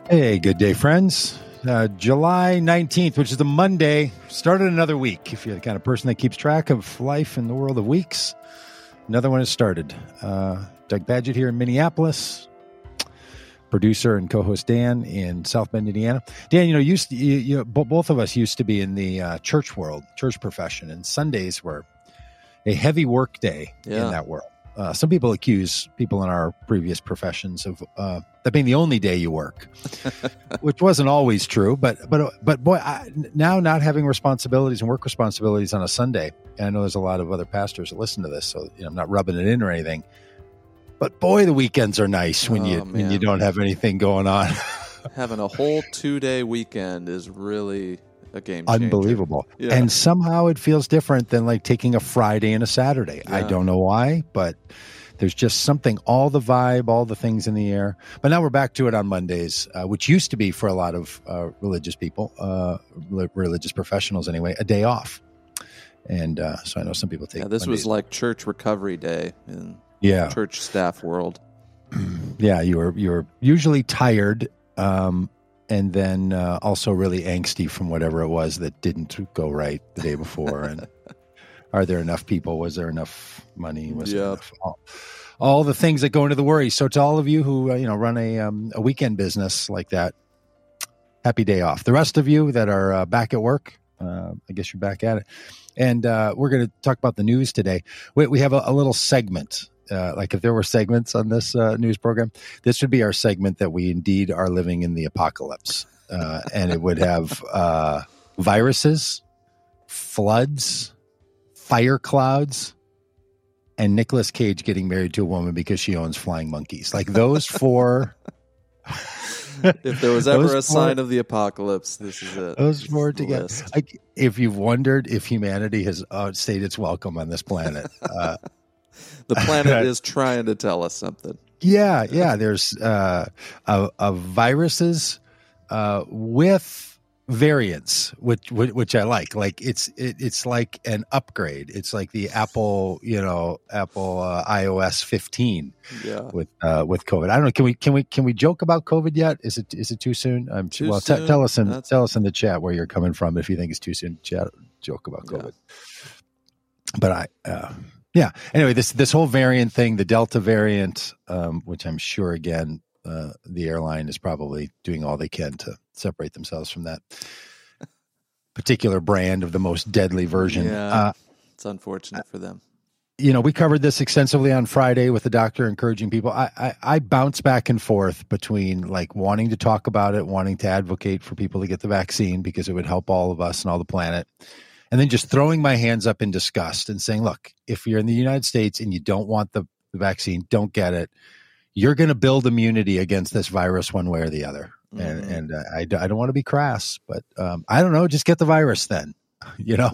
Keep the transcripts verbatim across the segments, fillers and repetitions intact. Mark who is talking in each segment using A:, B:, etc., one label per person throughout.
A: Hey, good day, friends. Uh, July nineteenth, which is the Monday, started another week. If you're the kind of person that keeps track of life in the world of weeks, another one has started. Uh, Doug Badgett here in Minneapolis, producer and co-host Dan in South Bend, Indiana. Dan, you know, used to, you, you, both of us used to be in the uh, church world, church profession, and Sundays were a heavy work day
B: yeah.
A: in that world. Uh, some people accuse people in our previous professions of uh, that being the only day you work, which wasn't always true. But but but boy, I, now not having responsibilities and work responsibilities on a Sunday, and I know there's a lot of other pastors that listen to this, so you know, I'm not rubbing it in or anything. But boy, the weekends are nice when
B: oh,
A: you
B: man.
A: when you don't have anything going on.
B: Having a whole two day weekend is really a game changer.
A: Unbelievable.
B: Yeah.
A: And somehow it feels different than like taking a Friday and a Saturday.
B: Yeah.
A: I don't know why, but there's just something, all the vibe, all the things in the air. But now we're back to it on Mondays, uh, which used to be for a lot of uh, religious people, uh, religious professionals anyway, a day off. And uh, so I know some people take
B: yeah, this
A: Mondays.
B: was like church recovery day in
A: yeah.
B: church staff world.
A: yeah, you were you were usually tired, um, and then uh, also really angsty from whatever it was that didn't go right the day before. And are there enough people? Was there enough money? Was there
B: Yep.
A: enough? All, all the things that go into the worry. So to all of you who uh, you know run a um, a weekend business like that, happy day off. The rest of you that are uh, back at work, uh, I guess you're back at it. And uh, we're going to talk about the news today. We, we have a, a little segment. Uh, like if there were segments on this uh, news program, this would be our segment that we indeed are living in the apocalypse. Uh, and it would have uh, viruses, floods, fire clouds, and Nicolas Cage getting married to a woman because she owns flying monkeys. Like those four.
B: If there was ever a
A: four,
B: sign of the apocalypse, this is it.
A: Those
B: This
A: four
B: is the
A: together.
B: list.
A: Like, if you've wondered if humanity has outstayed its welcome on this planet. Uh,
B: The planet is trying to tell us something.
A: Yeah, yeah. There's uh, a, a viruses uh, with variants, which which I like. Like it's it, it's like an upgrade. It's like the Apple, you know, Apple uh, iOS fifteen
B: Yeah.
A: with uh, with COVID. I don't know. Can we can we can we joke about COVID yet? Is it is it too soon? Um,
B: Too
A: well, t-
B: soon?
A: tell us in
B: That's-
A: tell us in the chat where you're coming from if you think it's too soon to chat, joke about COVID.
B: Yeah.
A: But I. Uh, Yeah. Anyway, this this whole variant thing, the Delta variant, um, which I'm sure again uh, the airline is probably doing all they can to separate themselves from that particular brand of the most deadly version.
B: Yeah.
A: Uh,
B: It's unfortunate for them.
A: you know, we covered this extensively on Friday with the doctor encouraging people. I, I I bounce back and forth between like wanting to talk about it, wanting to advocate for people to get the vaccine because it would help all of us and all the planet. And then just throwing my hands up in disgust and saying, look, if you're in the United States and you don't want the, the vaccine, don't get it. You're going to build immunity against this virus one way or the other. Mm-hmm. And, and uh, I, I don't want to be crass, but um, I don't know. Just get the virus then, you know,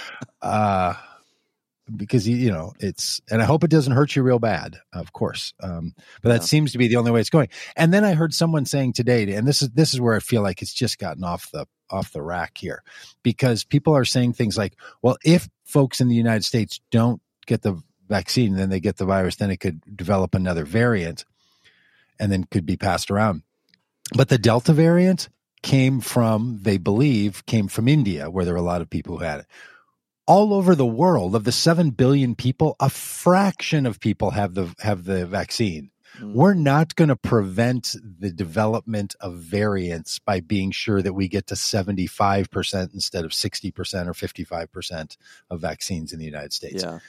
A: uh, because, you know, it's, and I hope it doesn't hurt you real bad, of course. Um, but that
B: Yeah.
A: seems to be the only way it's going. And then I heard someone saying today, and this is, this is where I feel like it's just gotten off the, off the rack here, because people are saying things like, well, if folks in the United States don't get the vaccine, then they get the virus, then it could develop another variant and then could be passed around. But the Delta variant came from, they believe, came from India, where there were a lot of people who had it. All over the world, of the seven billion people, a fraction of people have the have the vaccine. Mm. We're not going to prevent the development of variants by being sure that we get to seventy-five percent instead of sixty percent or fifty-five percent of vaccines in the United States.
B: Yeah.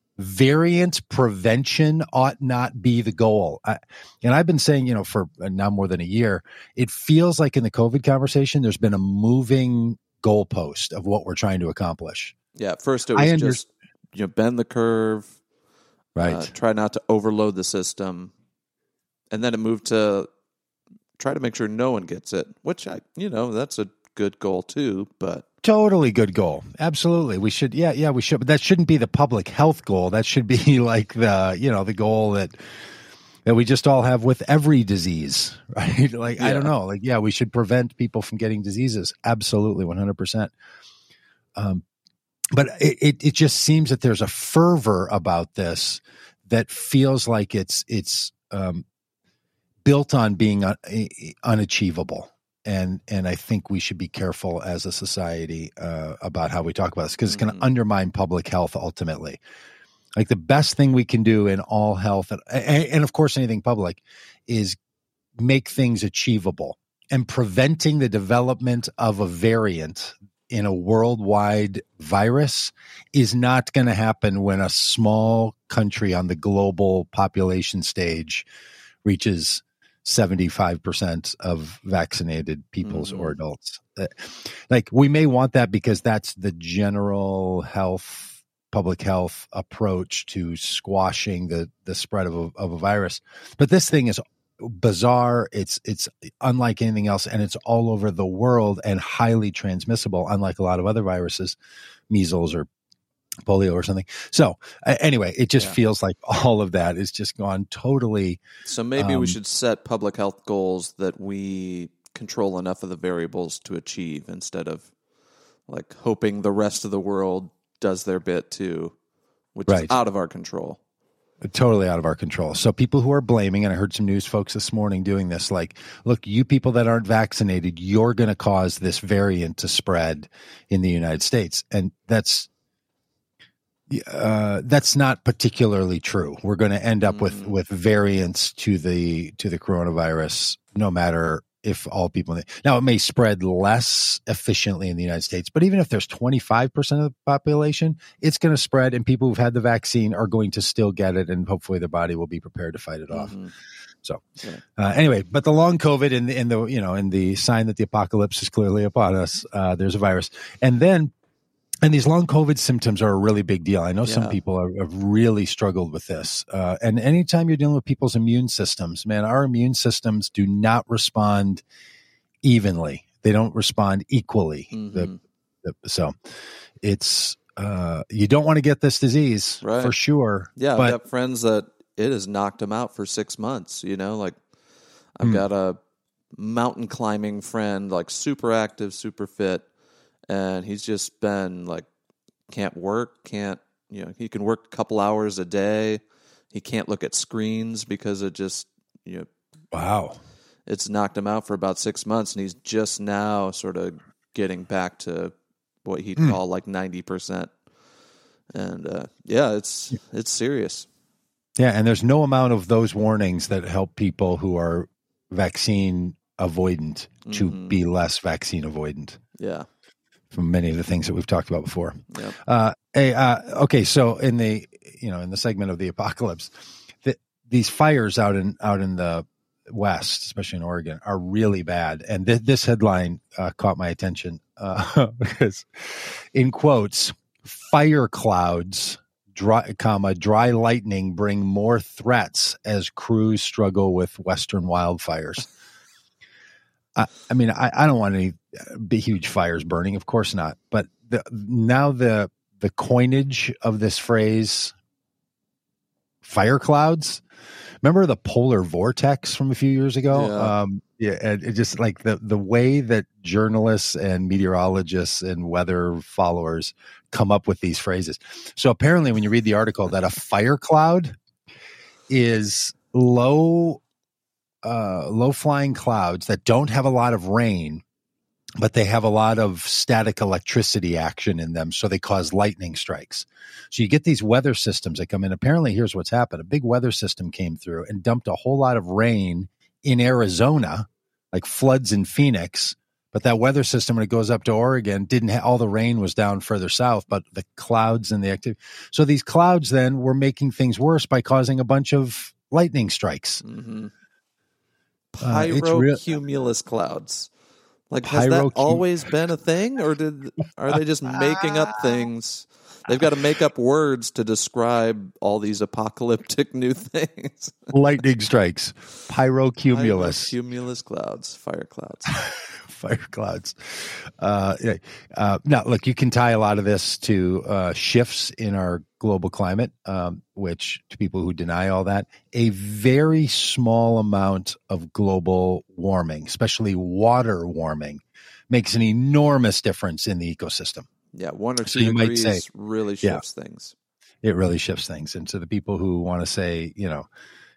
A: Variant prevention ought not be the goal. I, and I've been saying, you know, for now more than a year, it feels like in the COVID conversation, there's been a moving goalpost of what we're trying to accomplish.
B: Yeah, at first it was
A: under-
B: just you know bend the curve,
A: right?
B: Uh, try not to overload the system, and then it moved to try to make sure no one gets it. Which I, you know, that's a good goal too. But
A: totally good goal. Absolutely, we should. Yeah, yeah, we should. But that shouldn't be the public health goal. That should be like the you know the goal that that we just all have with every disease, right? Like
B: Yeah.
A: I don't know. Like yeah, we should prevent people from getting diseases. Absolutely, one hundred percent. Um. But it, it, it just seems that there's a fervor about this that feels like it's it's um, built on being un, unachievable. And and I think we should be careful as a society uh, about how we talk about this, because it's going to
B: Mhm.
A: undermine public health ultimately. Like the best thing we can do in all health, and, and of course anything public, is make things achievable. And preventing the development of a variant in a worldwide virus is not going to happen when a small country on the global population stage reaches seventy-five percent of vaccinated peoples
B: Mhm.
A: or adults. Uh, Like we may want that because that's the general health, public health approach to squashing the, the spread of a, of a virus. But this thing is bizarre. It's, it's unlike anything else, and it's all over the world and highly transmissible, unlike a lot of other viruses, measles or polio or something. So uh, anyway, it just
B: Yeah.
A: feels like all of that is just gone totally.
B: So maybe
A: Um,
B: we should set public health goals that we control enough of the variables to achieve, instead of like hoping the rest of the world does their bit too, which is
A: Right.
B: out of our control.
A: Totally out of our control. So people who are blaming, and I heard some news folks this morning doing this, like, look, you people that aren't vaccinated, you're going to cause this variant to spread in the United States. And that's, uh, that's not particularly true. We're going to end up with,
B: Mhm.
A: with variants to the, to the coronavirus, no matter if all people, now it may spread less efficiently in the United States, but even if there's twenty-five percent of the population, it's going to spread, and people who've had the vaccine are going to still get it, and hopefully their body will be prepared to fight it off.
B: Mhm.
A: So
B: Yeah.
A: uh, anyway, but the long COVID and the, and the, you know, and the sign that the apocalypse is clearly upon us, uh, there's a virus. And then, and these long COVID symptoms are a really big deal. I know some
B: Yeah.
A: people are, have really struggled with this. Uh, and anytime you're dealing with people's immune systems, man, our immune systems do not respond evenly. They don't respond equally.
B: Mhm.
A: The, the, so it's, uh, you don't want to get this disease
B: Right.
A: for sure.
B: Yeah,
A: but
B: I've got friends that it has knocked them out for six months. You know, like I've
A: Hmm.
B: got a mountain climbing friend, like super active, super fit, and he's just been like, can't work, can't, you know, he can work a couple hours a day. He can't look at screens because it just, you know,
A: wow.
B: it's knocked him out for about six months, and he's just now sort of getting back to what he'd
A: Mm.
B: call like ninety percent. And uh, yeah, it's it's serious.
A: Yeah, and there's no amount of those warnings that help people who are vaccine avoidant to
B: Mhm.
A: be less vaccine avoidant
B: Yeah.
A: from many of the things that we've talked about before.
B: Yep.
A: Uh, hey, uh, okay, so in the you know in the segment of the apocalypse, the, these fires out in out in the West, especially in Oregon, are really bad. And th- this headline uh, caught my attention uh, because, in quotes, fire clouds, dry, comma, dry lightning bring more threats as crews struggle with Western wildfires. I, I mean, I, I don't want any big, huge fires burning, of course not. But the, now the the coinage of this phrase, fire clouds. Remember the polar vortex from a few years ago?
B: Yeah.
A: Um, yeah, and it just like the the way that journalists and meteorologists and weather followers come up with these phrases. So apparently, when you read the article, that a fire cloud is low, uh, low flying clouds that don't have a lot of rain, but they have a lot of static electricity action in them, so they cause lightning strikes. So you get these weather systems that come in. Apparently, here's what's happened. A big weather system came through and dumped a whole lot of rain in Arizona, like floods in Phoenix. But that weather system, when it goes up to Oregon, didn't have, all the rain was down further south, but the clouds and the activity. So these clouds then were making things worse by causing a bunch of lightning strikes.
B: Mm-hmm.
A: Uh, it's real-
B: Pyrocumulus clouds. Like, has that
A: Pyrocum-
B: always been a thing, or did are they just making up things? They've got to make up words to describe all these apocalyptic new things.
A: Lightning strikes, pyrocumulus,
B: Pyrocumulus clouds, fire clouds.
A: fire clouds. Uh, yeah. uh, now, look, you can tie a lot of this to uh, shifts in our global climate, um, which to people who deny all that, a very small amount of global warming, especially water warming, makes an enormous difference in the ecosystem.
B: Yeah, one or
A: So
B: two
A: you might
B: degrees
A: say-
B: really
A: yeah.
B: shifts things.
A: It really shifts things. And so the people who want to say, you know,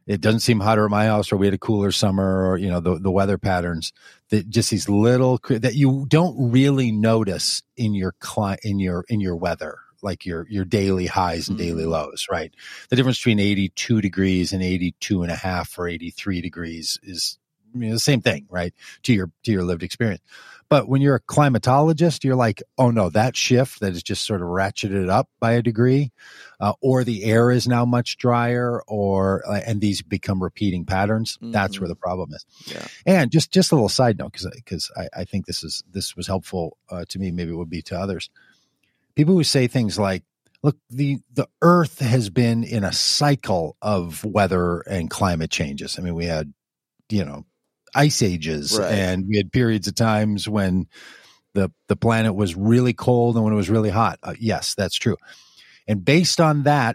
A: it doesn't seem hotter at my house, or we had a cooler summer, or, you know, the, the weather patterns that just these little that you don't really notice in your cli- in your, in your weather, like your, your daily highs and daily
B: Mm-hmm.
A: lows, right? The difference between eighty-two degrees and eighty-two and a half or eighty-three degrees is, you know, the same thing, right? To your, to your lived experience. But when you're a climatologist, you're like, oh no, that shift that is just sort of ratcheted up by a degree, uh, or the air is now much drier, or uh, and these become repeating patterns. Mm-hmm. That's where the problem is.
B: Yeah.
A: And just just a little side note, because because I, I think this is this was helpful uh, to me. Maybe it would be to others. People who say things like, "Look, the the Earth has been in a cycle of weather and climate changes." I mean, we had, you know, ice ages, right. And we had periods of times when the the planet was really cold and when it was really hot. Uh, yes, that's true. And based on that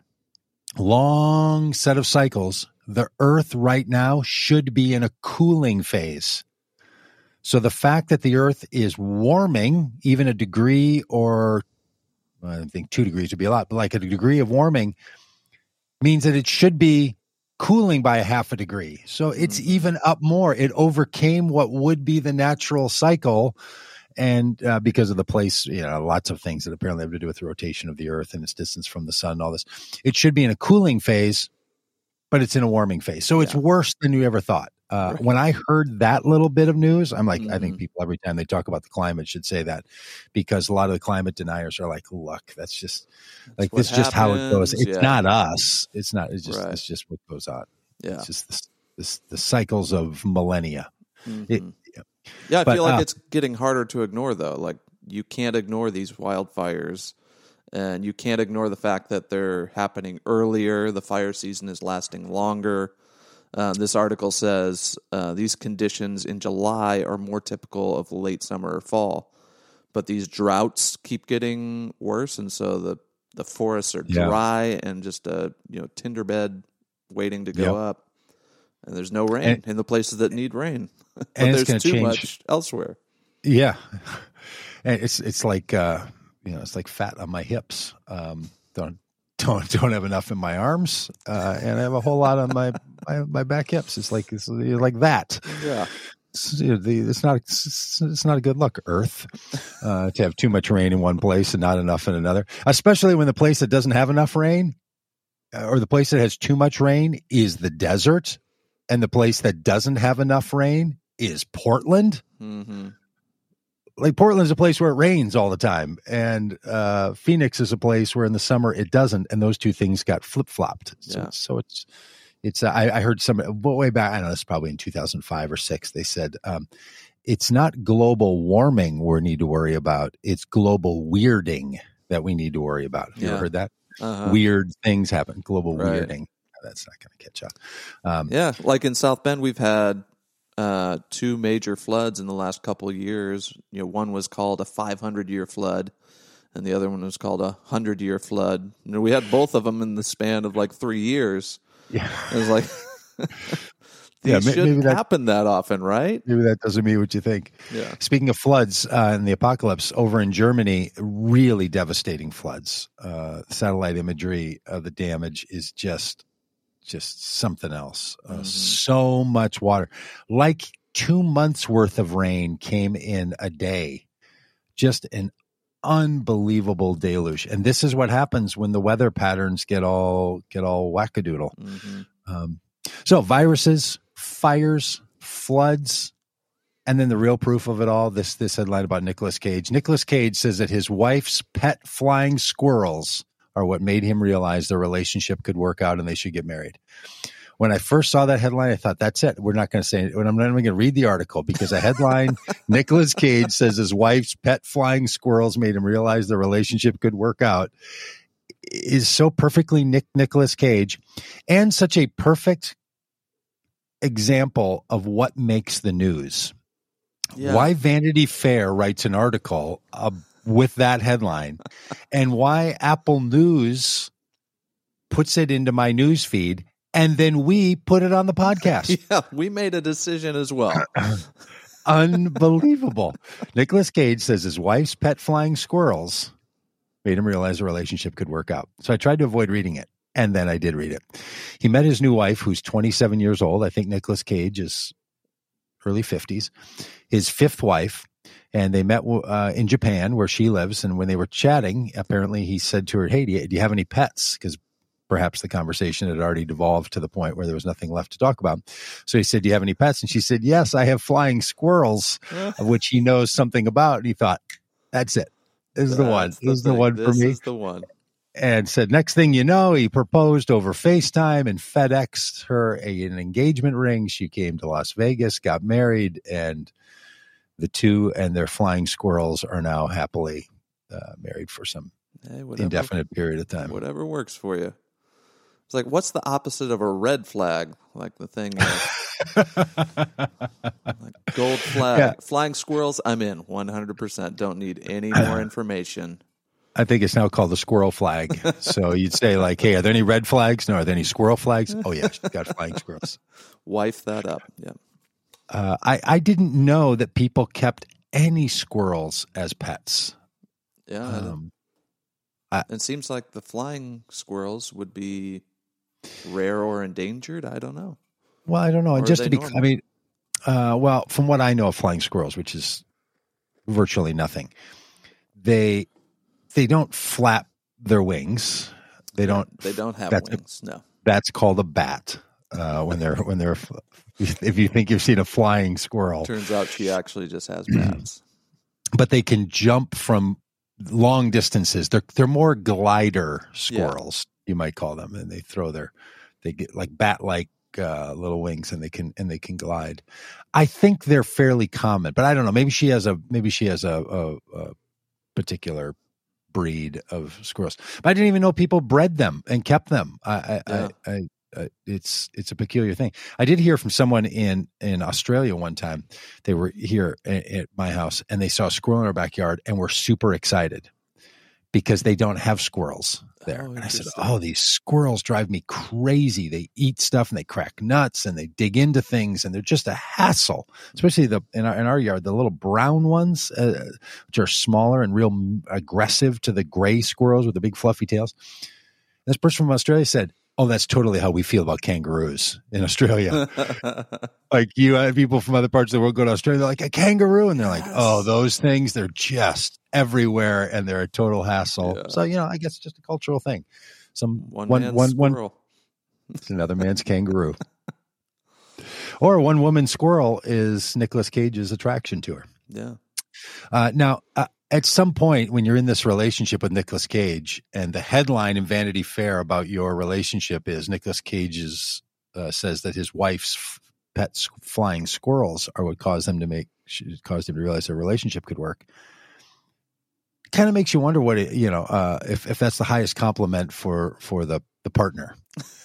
A: long set of cycles, the Earth right now should be in a cooling phase. So the fact that the Earth is warming, even a degree, or well, I think two degrees would be a lot, but like a degree of warming, means that it should be cooling by a half a degree. So it's mm-hmm. even up more. It overcame what would be the natural cycle. And uh, because of the place, you know, lots of things that apparently have to do with the rotation of the Earth and its distance from the sun and all this, it should be in a cooling phase, but it's in a warming phase. So yeah. It's worse than you ever thought. Uh, right. When I heard that little bit of news, I'm like, mm-hmm. I think people every time they talk about the climate should say that, because a lot of the climate deniers are like, look, that's just that's like, this is just how it goes. It's yeah. not us. It's not, it's just, right. it's just what goes on.
B: Yeah.
A: It's just this, this the cycles of millennia.
B: Mm-hmm.
A: It,
B: yeah. yeah. I but, feel like uh, it's getting harder to ignore though. Like you can't ignore these wildfires, and you can't ignore the fact that they're happening earlier. The fire season is lasting longer. Uh, this article says uh, these conditions in July are more typical of late summer or fall, but these droughts keep getting worse, and so the, the forests are dry yeah. and just a you know tinder bed waiting to go yep. up, and there's no rain and, in the places that need rain, but
A: and
B: there's
A: it's
B: too
A: change.
B: much elsewhere.
A: Yeah, and it's it's like uh, you know it's like fat on my hips. Um, don't. Don't don't have enough in my arms, uh, and I have a whole lot on my, my, my back hips. It's like it's like that.
B: Yeah,
A: it's, you know, the, it's not it's, it's not a good look, Earth, uh, to have too much rain in one place and not enough in another. Especially when the place that doesn't have enough rain, or the place that has too much rain, is the desert, and the place that doesn't have enough rain is Portland.
B: Mm-hmm.
A: Like Portland's a place where it rains all the time, and uh, Phoenix is a place where in the summer it doesn't, and those two things got flip flopped. So,
B: yeah.
A: so it's it's. Uh, I, I heard some way back. I don't know. It's probably in two thousand five or six. They said um, it's not global warming we need to worry about. It's global weirding that we need to worry about. Have you
B: yeah.
A: ever heard that?
B: Uh-huh.
A: Weird things happen. Global
B: right.
A: weirding. That's not going to catch up. Um,
B: yeah, like in South Bend, we've had. Uh, two major floods in the last couple of years. You know, one was called a five hundred year flood, and the other one was called a hundred year flood. You know, we had both of them in the span of like three years.
A: Yeah,
B: it was like, these
A: yeah,
B: shouldn't
A: that,
B: happen that often, right?
A: Maybe that doesn't mean what you think.
B: Yeah.
A: Speaking of floods uh, and the apocalypse over in Germany, really devastating floods. Uh, satellite imagery of the damage is just. Just something else. Uh, mm-hmm. So much water. Like two months worth of rain came in a day. Just an unbelievable deluge. And this is what happens when the weather patterns get all get all wackadoodle.
B: Mm-hmm.
A: Um, so viruses, fires, floods, and then the real proof of it all, this this headline about Nicolas Cage. Nicolas Cage says that his wife's pet flying squirrels are what made him realize the relationship could work out and they should get married. When I first saw that headline, I thought, that's it. We're not going to say it. I'm not even going to read the article because a headline, Nicolas Cage says his wife's pet flying squirrels made him realize the relationship could work out, is so perfectly Nick Nicolas Cage, and such a perfect example of what makes the news. Yeah. Why Vanity Fair writes an article uh, with that headline, and why Apple News puts it into my news feed, and then we put it on the podcast.
B: Yeah, we made a decision as well.
A: Unbelievable. Nicolas Cage says his wife's pet flying squirrels made him realize the relationship could work out. So I tried to avoid reading it. And then I did read it. He met his new wife, who's twenty-seven years old. I think Nicolas Cage is early fifties. His fifth wife. And they met uh, in Japan, where she lives. And when they were chatting, apparently he said to her, hey, do you, do you have any pets? Because perhaps the conversation had already devolved to the point where there was nothing left to talk about. So he said, do you have any pets? And she said, yes, I have flying squirrels, of which he knows something about. And he thought, that's it. This is the one. This is the one for me.
B: This is the one.
A: And said, next thing you know, he proposed over FaceTime and FedExed her a, an engagement ring. She came to Las Vegas, got married, and the two and their flying squirrels are now happily uh, married for some hey, whatever, indefinite period of time.
B: Whatever works for you. It's like, what's the opposite of a red flag? Like the thing, like, like gold flag, yeah. Flying squirrels. I'm in one hundred percent. Don't need any more information.
A: I think it's now called the squirrel flag. So you'd say like, hey, are there any red flags? No. Are there any squirrel flags? Oh yeah, she's got flying squirrels.
B: Wife that up. Yeah.
A: Uh, I, I didn't know that people kept any squirrels as pets.
B: Yeah. Um, I, it seems like the flying squirrels would be rare or endangered. I don't know.
A: Well, I don't know.
B: Or
A: and just to be,
B: normal?
A: I mean, uh, well, from what I know of flying squirrels, which is virtually nothing, they they don't flap their wings. They don't.
B: They don't have wings.
A: A,
B: no.
A: That's called a bat. Uh, when they're when they're if you think you've seen a flying squirrel,
B: turns out she actually just has bats.
A: But they can jump from long distances. They're they're more glider squirrels, yeah. You might call them, and they throw their they get like bat like uh, little wings, and they can and they can glide. I think they're fairly common, but I don't know. Maybe she has a maybe she has a, a, a particular breed of squirrels. But I didn't even know people bred them and kept them. I I. Yeah. I, I Uh, it's it's a peculiar thing. I did hear from someone in, in Australia one time. They were here at, at my house, and they saw a squirrel in our backyard and were super excited because they don't have squirrels there.
B: Oh,
A: and I said, oh, these squirrels drive me crazy. They eat stuff and they crack nuts and they dig into things, and they're just a hassle, especially the in our, in our yard, the little brown ones, uh, which are smaller and real aggressive to the gray squirrels with the big fluffy tails. This person from Australia said, oh, that's totally how we feel about kangaroos in Australia. Like you have people from other parts of the world go to Australia, they're like, a kangaroo. And they're like, oh, those things, they're just everywhere and they're a total hassle. Yeah. So, you know, I guess it's just a cultural thing. Some
B: one,
A: one,
B: man's
A: one,
B: squirrel.
A: One, it's another man's kangaroo. Or one woman squirrel is Nicolas Cage's attraction to her.
B: Yeah.
A: Uh, now, uh, at some point when you're in this relationship with Nicolas Cage, and the headline in Vanity Fair about your relationship is Nicolas Cage's uh, says that his wife's f- pets flying squirrels are what caused them to make caused him to realize their relationship could work. It kind of makes you wonder what it, you know uh, if if that's the highest compliment for for the the partner.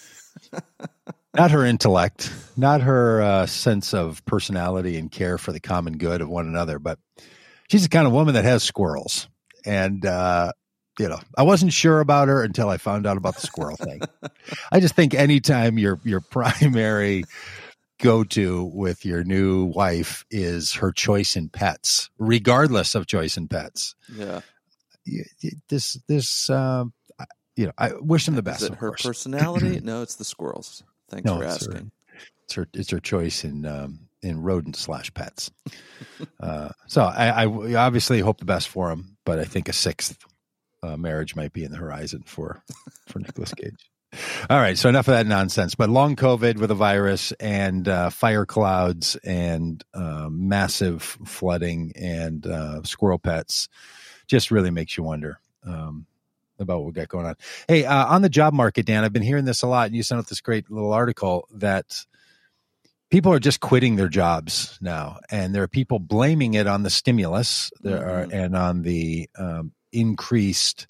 A: Not her intellect, not her uh, sense of personality and care for the common good of one another, but she's the kind of woman that has squirrels. And, uh, you know, I wasn't sure about her until I found out about the squirrel thing. I just think anytime your your primary go-to with your new wife is her choice in pets, regardless of choice in pets.
B: Yeah.
A: This, this, um, you know, I wish them the best.
B: Is it
A: of
B: her
A: course.
B: personality? No, it's the squirrels. Thanks
A: no,
B: for
A: it's
B: asking.
A: Her, it's her, it's her choice in, um, in rodent slash pets. uh, so I, I obviously hope the best for him, but I think a sixth uh, marriage might be in the horizon for, for Nicolas Cage. All right. So enough of that nonsense, but long COVID with a virus and uh, fire clouds and uh, massive flooding and uh, squirrel pets just really makes you wonder um, about what we got going on. Hey, uh, on the job market, Dan, I've been hearing this a lot, and you sent out this great little article that people are just quitting their jobs now, and there are people blaming it on the stimulus there mm-hmm. are, and on the um, increased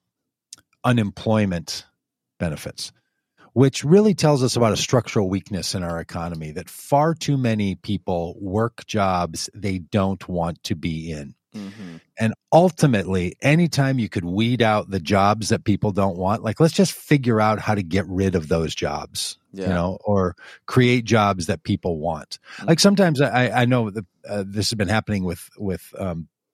A: unemployment benefits, which really tells us about a structural weakness in our economy, that far too many people work jobs they don't want to be in. Mm-hmm. And ultimately, anytime you could weed out the jobs that people don't want, like let's just figure out how to get rid of those jobs, yeah. you know, or create jobs that people want. Mm-hmm. Like sometimes I, I know that uh, this has been happening with with um,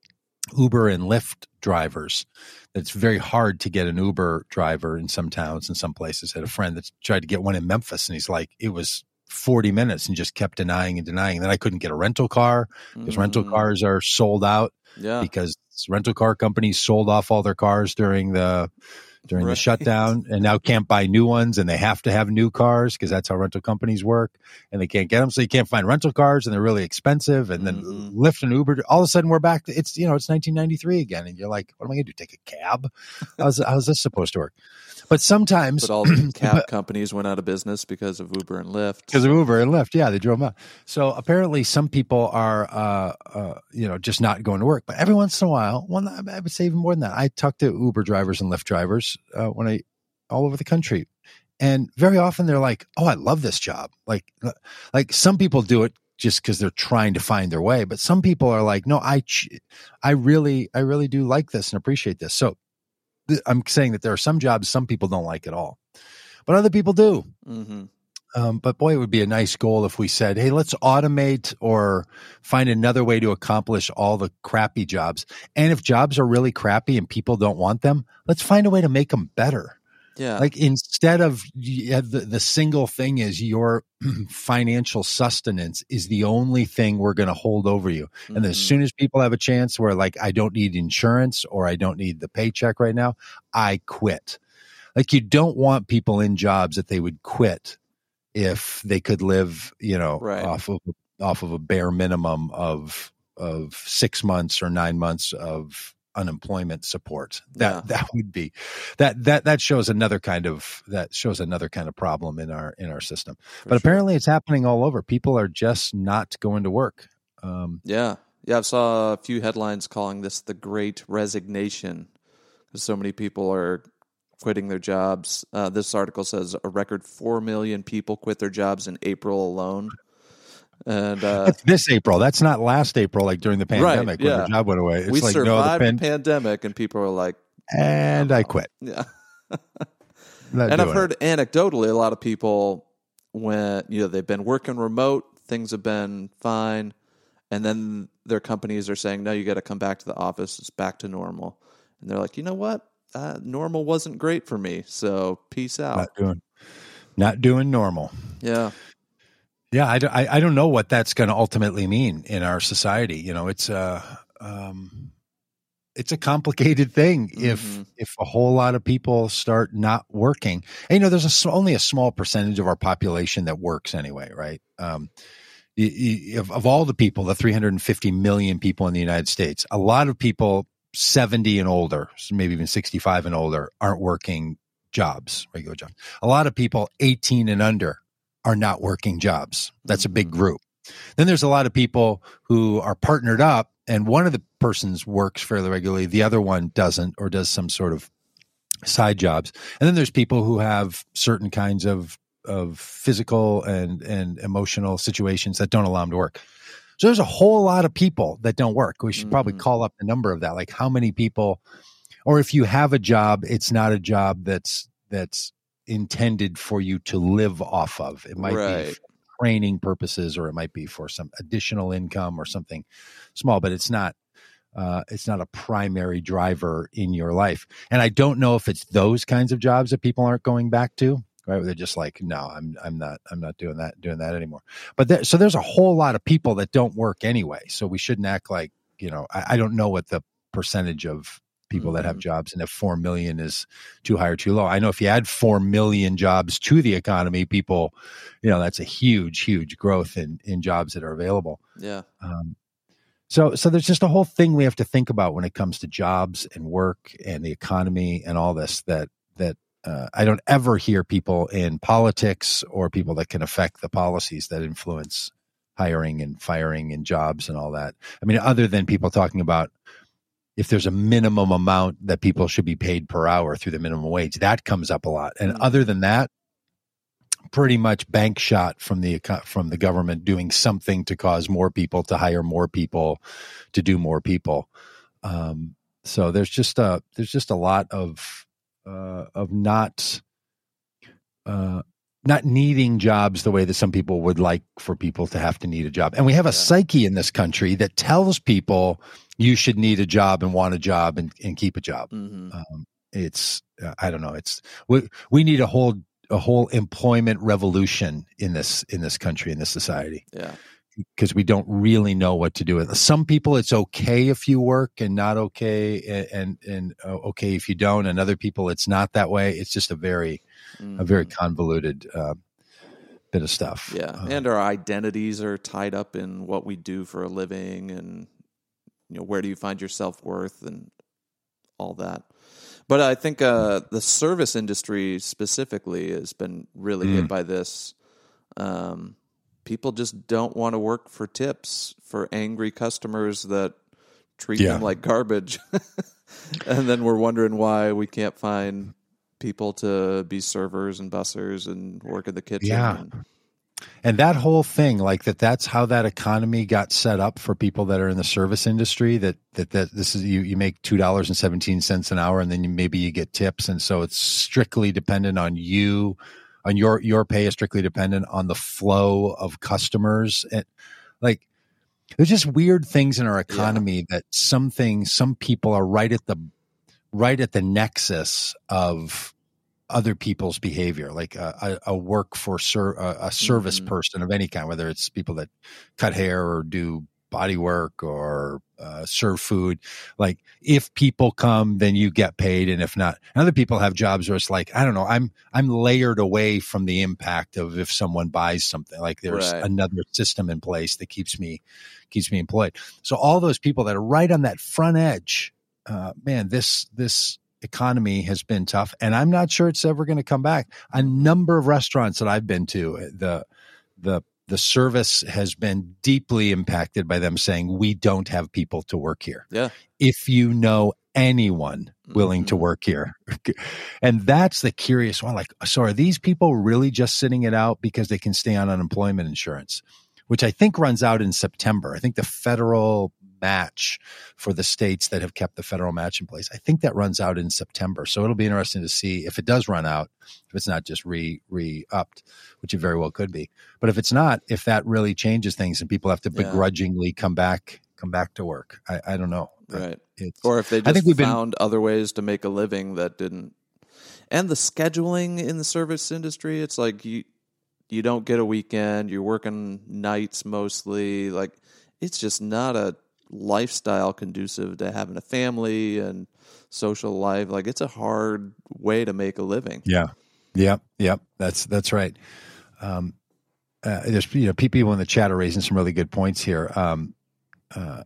A: Uber and Lyft drivers. It's very hard to get an Uber driver in some towns and some places. I had a friend that tried to get one in Memphis, and he's like, it was forty minutes and just kept denying and denying. And then I couldn't get a rental car because mm. rental cars are sold out
B: yeah.
A: because rental car companies sold off all their cars during the during right. the shutdown and now can't buy new ones, and they have to have new cars because that's how rental companies work, and they can't get them. So you can't find rental cars, and they're really expensive. And then mm-hmm. Lyft and Uber, all of a sudden we're back. To, it's, you know, it's nineteen ninety-three again. And you're like, what am I going to do? Take a cab? How's, how's this supposed to work? But sometimes.
B: But all the cab but, companies went out of business because of Uber and Lyft.
A: Because of Uber and Lyft. Yeah, they drove them out. So apparently some people are, uh, uh, you know, just not going to work. But every once in a while, well, I would say even more than that. I talk to Uber drivers and Lyft drivers uh, when I, all over the country. And very often they're like, oh, I love this job. Like, like some people do it just because they're trying to find their way. But some people are like, no, I, I really, I really do like this and appreciate this. So th- I'm saying that there are some jobs some people don't like at all, but other people do.
B: Mm-hmm.
A: Um, but boy, it would be a nice goal if we said, hey, let's automate or find another way to accomplish all the crappy jobs. And if jobs are really crappy and people don't want them, let's find a way to make them better.
B: Yeah.
A: Like instead of yeah, the, the single thing is your financial sustenance is the only thing we're going to hold over you. Mm-hmm. And as soon as people have a chance where like, I don't need insurance or I don't need the paycheck right now, I quit. Like you don't want people in jobs that they would quit if they could live, you know,
B: right.
A: off of, off of a bare minimum of, of six months or nine months of unemployment support. That
B: yeah.
A: that would be that that that shows another kind of that shows another kind of problem in our in our system. For but sure. Apparently it's happening all over. People are just not going to work. Um,
B: yeah. Yeah. I saw a few headlines calling this the Great Resignation because so many people are quitting their jobs. Uh, this article says a record four million people quit their jobs in April alone. And uh,
A: that's this April. That's not last April, like during the pandemic
B: right, yeah.
A: when your job went away. It's
B: we
A: like,
B: survived
A: no, the, pan-
B: the pandemic, and people are like,
A: and
B: oh.
A: I quit.
B: Yeah.
A: And
B: I've heard it. anecdotally a lot of people when you know they've been working remote, things have been fine, and then their companies are saying, "No, you got to come back to the office. It's back to normal." And they're like, "You know what? Uh, normal wasn't great for me, so peace out."
A: Not doing, not doing normal.
B: Yeah.
A: Yeah, I, I, I don't know what that's going to ultimately mean in our society. You know, it's a um, it's a complicated thing. Mm-hmm. If if a whole lot of people start not working, and, you know, there's a, only a small percentage of our population that works anyway, right? Um, you, you, of, of all the people, the three hundred fifty million people in the United States, a lot of people seventy and older, maybe even sixty-five and older, aren't working jobs, regular jobs. A lot of people eighteen and under are not working jobs. That's a big group. Then there's a lot of people who are partnered up and one of the persons works fairly regularly, the other one doesn't or does some sort of side jobs. And then there's people who have certain kinds of of physical and, and emotional situations that don't allow them to work. So there's a whole lot of people that don't work. We should mm-hmm. probably call up the number of that. Like how many people, or if you have a job, it's not a job that's that's intended for you to live off of. It might
B: right.
A: be for training purposes, or it might be for some additional income or something small, but it's not, uh, it's not a primary driver in your life. And I don't know if it's those kinds of jobs that people aren't going back to, right? They're just like, no, I'm, I'm not, I'm not doing that, doing that anymore. But there, so there's a whole lot of people that don't work anyway. So we shouldn't act like, you know, I, I don't know what the percentage of people mm-hmm. that have jobs and if four million is too high or too low. I know if you add four million jobs to the economy, people, you know, that's a huge, huge growth in, in jobs that are available.
B: Yeah.
A: Um, so, so there's just a whole thing we have to think about when it comes to jobs and work and the economy and all this that, that, uh, I don't ever hear people in politics or people that can affect the policies that influence hiring and firing and jobs and all that. I mean, other than people talking about if there's a minimum amount that people should be paid per hour through the minimum wage, that comes up a lot. And mm-hmm. other than that, pretty much bank shot from the from the government doing something to cause more people to hire more people to do more people. Um, so there's just a there's just a lot of uh, of not uh, not needing jobs the way that some people would like for people to have to need a job. And we have a yeah. psyche in this country that tells people you should need a job and want a job and, and keep a job. Mm-hmm. Um, it's, uh, I don't know. It's, we, we need a whole, a whole employment revolution in this, in this country, in this society.
B: Yeah.
A: Because we don't really know what to do with it. Some people, it's okay if you work and not okay, and, and, and uh, okay if you don't. And other people, it's not that way. It's just a very, mm-hmm. a very convoluted uh, bit of stuff.
B: Yeah, um, and our identities are tied up in what we do for a living, and you know, where do you find your self-worth and all that. But I think uh, the service industry specifically has been really mm. hit by this. Um, people just don't want to work for tips for angry customers that treat yeah. them like garbage. And then we're wondering why we can't find people to be servers and bussers and work in the kitchen.
A: Yeah.
B: And,
A: and that whole thing, like that, that's how that economy got set up for people that are in the service industry, that, that, that this is, you, you make two dollars and seventeen cents an hour and then you, maybe you get tips. And so it's strictly dependent on you, on your, your pay is strictly dependent on the flow of customers. And like, there's just weird things in our economy yeah. that some things, some people are right at the, right at the nexus of other people's behavior, like a, a, a work for ser, a, a service mm-hmm. person of any kind, whether it's people that cut hair or do body work or uh, serve food. Like if people come, then you get paid. And if not, and other people have jobs where it's like, I don't know, I'm, I'm layered away from the impact of if someone buys something, like there's
B: right.
A: another system in place that keeps me, keeps me employed. So all those people that are right on that front edge, uh, man, this, this, economy has been tough, and I'm not sure it's ever going to come back. A number of restaurants that I've been to, the the the service has been deeply impacted by them saying, we don't have people to work here.
B: Yeah.
A: If you know anyone willing mm-hmm. to work here. And that's the curious one. Like, so are these people really just sitting it out because they can stay on unemployment insurance, which I think runs out in September. I think the federal match for the states that have kept the federal match in place, I think that runs out in September. So it'll be interesting to see if it does run out, if it's not just re re upped, which it very well could be. But if it's not, if that really changes things and people have to yeah. begrudgingly come back, come back to work, I, I don't know.
B: Right.
A: It's,
B: or if they just
A: I think we've
B: found
A: been,
B: other ways to make a living that didn't. And the scheduling in the service industry, it's like you you don't get a weekend, you're working nights mostly. Like it's just not a lifestyle conducive to having a family and social life. Like it's a hard way to make a living.
A: Yeah. Yeah. Yeah. That's, that's right. Um, uh, there's, you know, people in the chat are raising some really good points here. Um, uh,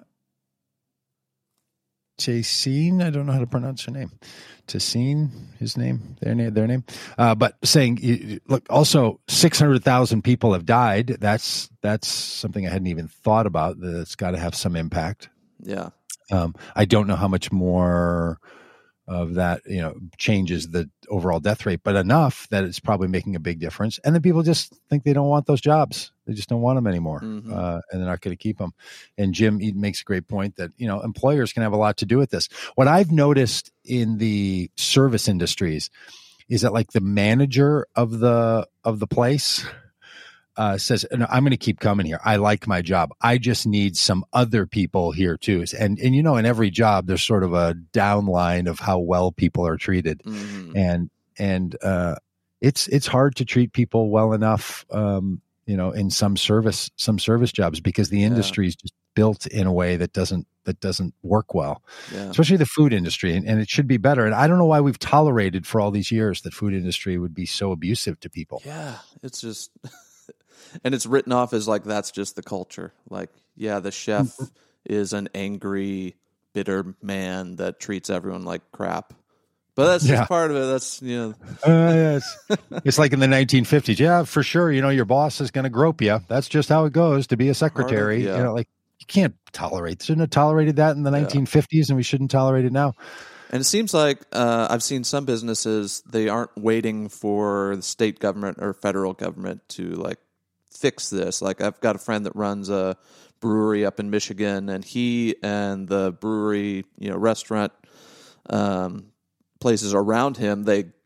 A: Chasine, I don't know how to pronounce her name. Chasine, his name, their name, their name. Uh, but saying, look, also six hundred thousand people have died. That's that's something I hadn't even thought about. That's got to have some impact.
B: Yeah.
A: Um, I don't know how much more of that, you know, changes the overall death rate, but enough that it's probably making a big difference. And then people just think they don't want those jobs. They just don't want them anymore. Mm-hmm. Uh, and they're not going to keep them. And Jim he makes a great point that, you know, employers can have a lot to do with this. What I've noticed in the service industries is that like the manager of the, of the place uh, says, no, I'm going to keep coming here. I like my job. I just need some other people here too. And, and, you know, in every job, there's sort of a downline of how well people are treated. Mm-hmm. And, and, uh, it's, it's hard to treat people well enough, um, you know, in some service, some service jobs, because the industry is yeah. just built in a way that doesn't, that doesn't work well, yeah. especially the food industry. And, and it should be better. And I don't know why we've tolerated for all these years that food industry would be so abusive to people.
B: Yeah. It's just, and it's written off as like, that's just the culture. Like, yeah, the chef mm-hmm. is an angry, bitter man that treats everyone like crap. But that's just yeah. part of it. That's, you know.
A: uh, yes. It's like in the nineteen fifties. Yeah, for sure. You know, your boss is going to grope you. That's just how it goes to be a secretary. Of, yeah. You know, like you can't tolerate. Shouldn't have tolerated that in the yeah. nineteen fifties, and we shouldn't tolerate it now.
B: And it seems like uh, I've seen some businesses, they aren't waiting for the state government or federal government to like fix this. Like I've got a friend that runs a brewery up in Michigan, and he and the brewery, you know, restaurant, um, places around him, they